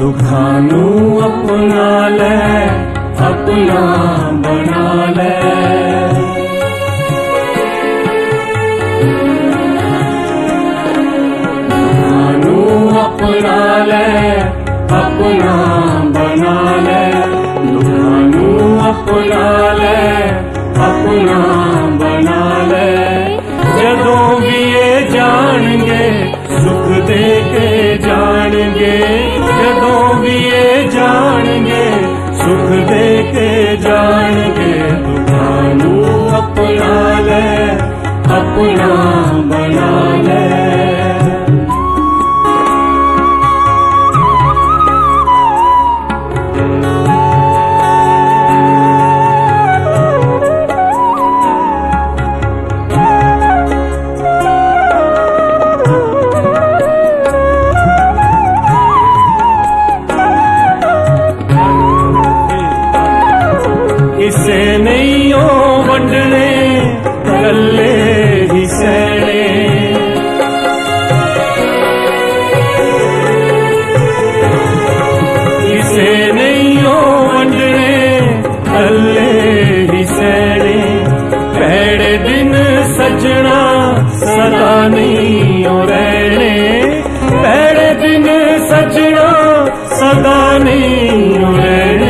दुखानू अपना ले अपना बना ले। दुखानू अपना ले अपना बना ले। दुखानू अपना ले अपना बना ले। जदों भी ये जानेंगे सुख दे के जानेंगे। जदों भी ये जानेंगे सुख दे के जानेंगे। दुखानू अपना ले अपना बना ले। किसे नहीं हो वंडने कल्ले ही सहने। किसे नहीं हो वंडने कल्ले ही सहने। पैड़े दिन सजना सदा नहीं हो रहने। पैड़े दिन सजना सदा नहीं हो रहने।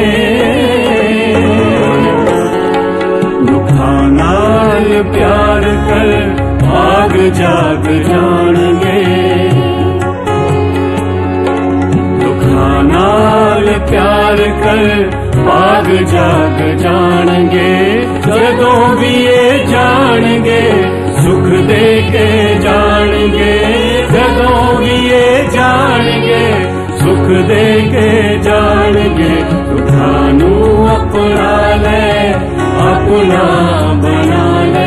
नाल प्यार कर भाग जाग जानेंगे। दुखानाल प्यार कर भाग जाग जानेंगे। जदों भी ये जानेंगे सुख दे के जानेंगे। जदों भी ये जानेंगे सुख दे के जानेंगे। दुखानू अपना ले अपना बना ले।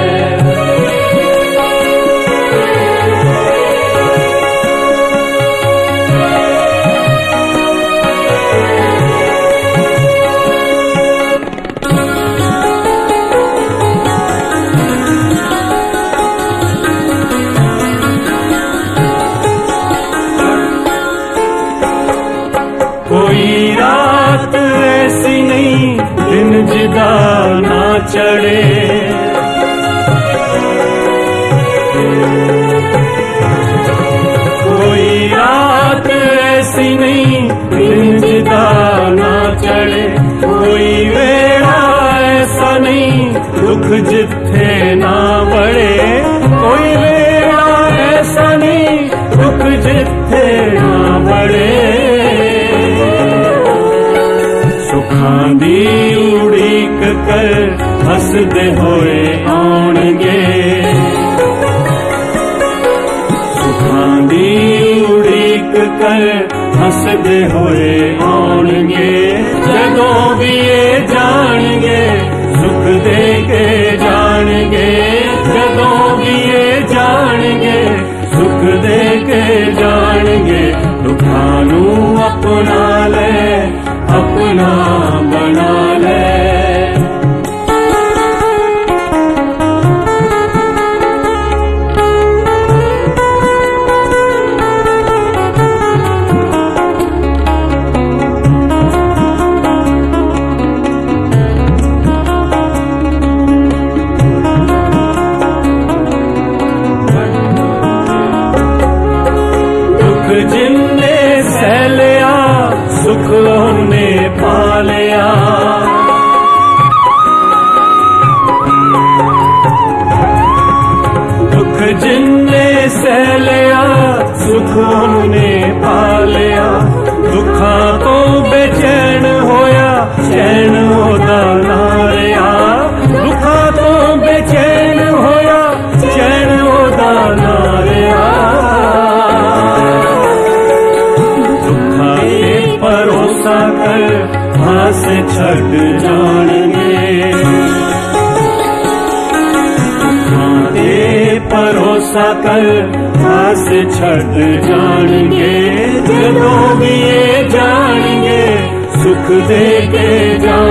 कोई रात ऐसी नहीं दिन जिदा ना चढ़े। कोई रात ऐसी नहीं दिन जिदा ना चढ़े। कोई वेड़ा ऐसा नहीं दुख जिथे ना बढ़े। कोई वेड़ा ऐसा नहीं दुख जिथे ना बढ़े। सुखां दी उड़ीक कर हसदे होए आउणगे। सुखां दी उड़ीक कर हसदे होए आउणगे। जदों भी ये जानेंगे सुख दे के जानेंगे। जदों भी ये जानेंगे सुख दे के जानेंगे। दुखानू अपना ले अपना बना ले। दुख जिन्ने सह लिया सुख उन्ने पा लिया। दुख जिन्ने सह लिया सुख उन्ने पा लिया। दुखां तो बेचैन होया चैन ओदा ना रहा। दुखां तो बेचैन होया चैन ओदा ना रहा। दुखां ते भरोसा कर हास छड़ जानेंगे। दुखां ते भरोसा कर हास छड़ जानेंगे। जदों भी ये जानेंगे सुख दे के जानेंगे।